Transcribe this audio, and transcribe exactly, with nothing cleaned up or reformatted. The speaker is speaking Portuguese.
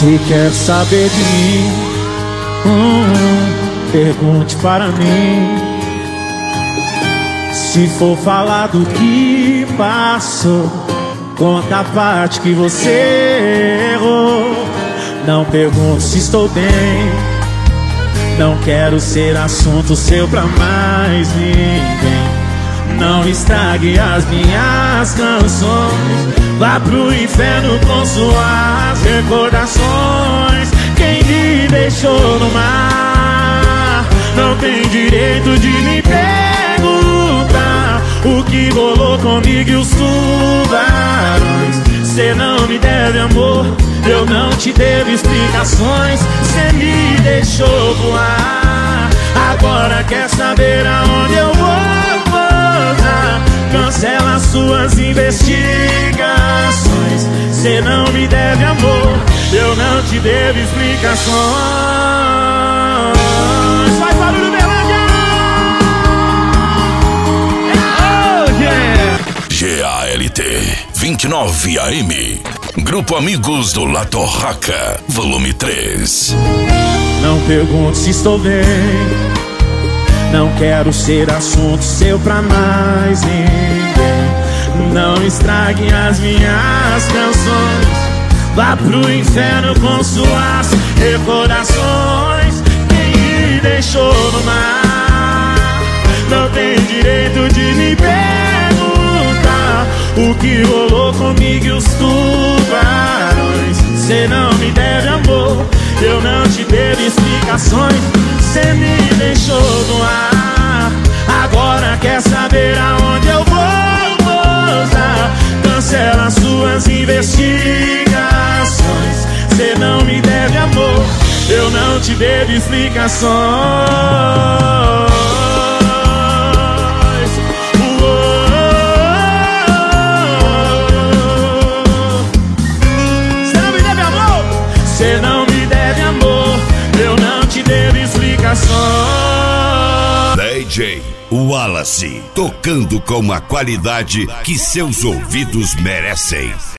Se quer saber de mim, hum, pergunte para mim. Se for falar do que passou, conta a parte que você errou. Não pergunte se estou bem, não quero ser assunto seu pra mais ninguém. Não estrague as minhas canções, vá pro inferno com suas recordações. Quem me deixou no mar não tem direito de me perguntar o que rolou comigo e os tubarões. Cê não me deve amor, eu não te devo explicações. Cê me deixou voar, agora quer saber aonde eu vou pousar. Cancela suas investigações. Cê não me deve amor, eu não te devo explicações. Faz barulho, Berlândia! Oh, yeah! G A L T vinte e nove A M, Grupo Amigos do La Torraca, volume três. Não pergunte se estou bem, não quero ser assunto seu pra mais ninguém. Não estrague as minhas canções, vá pro inferno com suas recordações. Quem me deixou no mar não tem direito de me perguntar o que rolou comigo e os tubarões. Cê não me deve amor, eu não te devo explicações. Cê me deixou no ar, agora quer saber aonde eu vou pousar. Cancela suas investigações. Cê não me deve amor, eu não te devo explicações. Cê não me deve amor, eu não te devo explicações. D J Wallace, tocando com a qualidade que seus ouvidos merecem.